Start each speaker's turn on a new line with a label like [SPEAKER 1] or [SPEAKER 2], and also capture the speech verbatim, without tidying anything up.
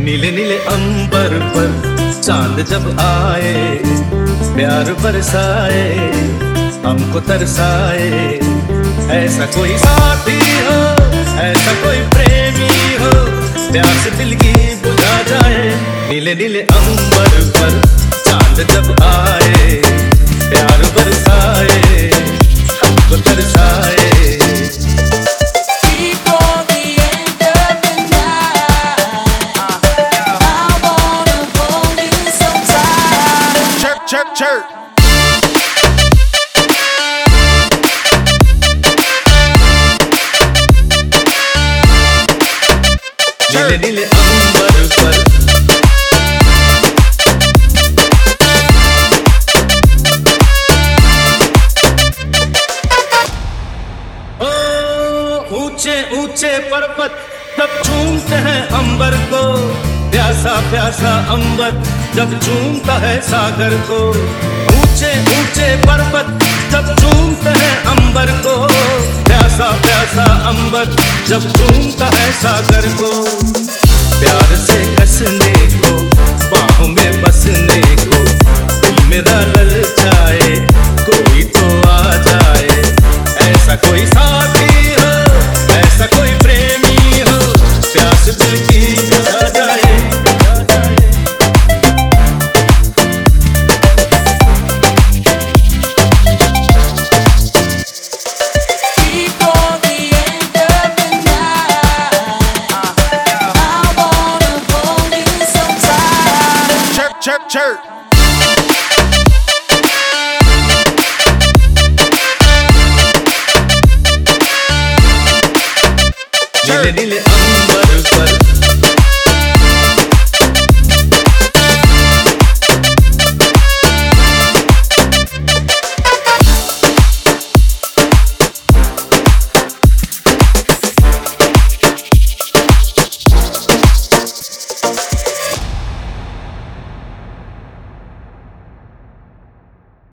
[SPEAKER 1] नीले नीले अंबर पर चांद जब आए, प्यार बरसाए, हमको तरसाए। ऐसा कोई साथी हो, ऐसा कोई प्रेमी हो, प्यार से दिल की बुझा जाए। नीले नीले अंबर पर चांद जब आए, प्यार बरसाए, हमको तरसाए।
[SPEAKER 2] Chirp, chirp.
[SPEAKER 1] नीले नीले अंबर पर ओ ऊंचे ऊंचे पर्वत जब चूमते हैं अंबर को, प्यासा प्यासा अंबर जब चूमता है सागर को। ऊंचे ऊंचे पर्वत जब चूमते हैं अंबर को, प्यासा प्यासा अंबर जब चूमता है सागर को। प्यार से कसने को, बाहों में बसने को, दिल मेरा ललचाए, कोई तो आ जाए। ऐसा कोई साथी हो, ऐसा कोई प्रेमी हो, प्यास दिल की बुझा जाए।
[SPEAKER 2] Chirp, chirp.
[SPEAKER 1] नीले नीले